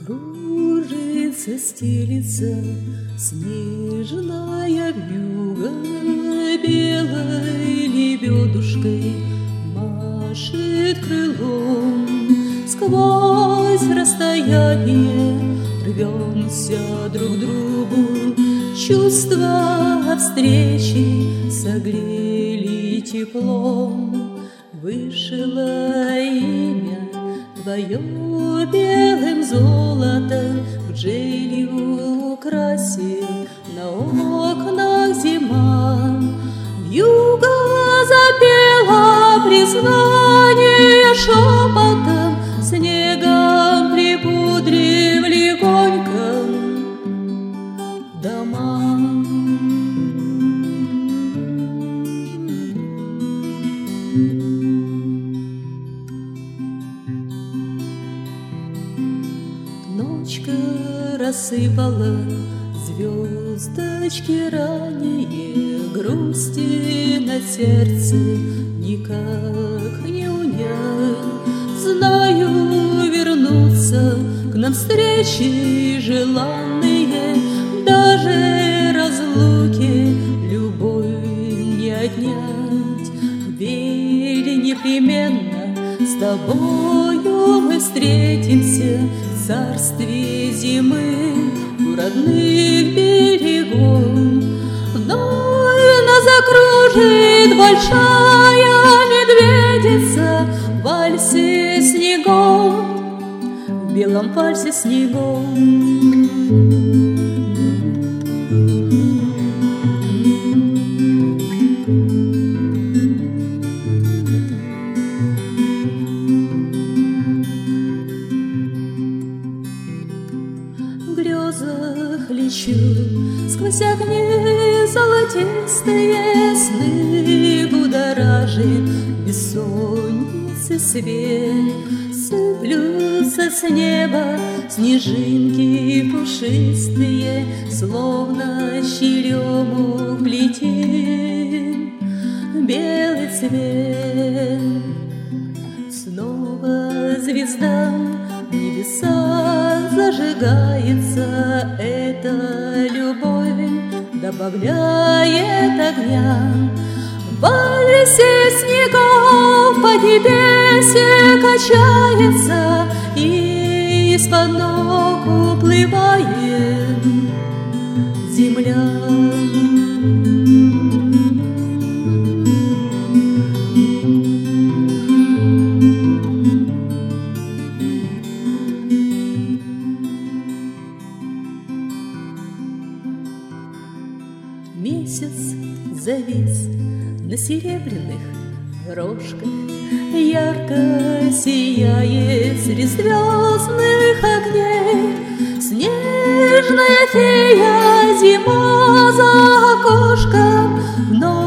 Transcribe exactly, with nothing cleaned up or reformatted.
Кружится, стелится снежная вьюга, белой лебедушкой машет крылом. Сквозь расстояние рвемся друг к другу, чувства встречи согрели теплом. Вышила имя твое белым золотом, гжелью украсил на окнах зима. Вьюга запела признание шепотом, снегом припудрив легонько дома. Ночка рассыпала звездочки ранее, грусти на сердце никак не унять. Знаю, вернутся к нам встречи желанные, даже разлуки любовь не отнять. Верь, непременно с тобою мы встретимся в царстве зимы у родных берегов. Вновь нас закружит большая медведица в вальсе снегов, в белом вальсе снегов. В грезах лечу сквозь огни золотистые, сны будоражит бессонницы свет. Сыплются с неба снежинки пушистые, словно черемух летит белый цвет. Снова звезда в небесах зажигается, эта любовь добавляет огня. В вальсе снегов поднебесье качается, и из-под ног уплывает земля. Месяц завис на серебряных рожках, ярко сияет среди звездных огней. Снежная фея, зима за окошком, но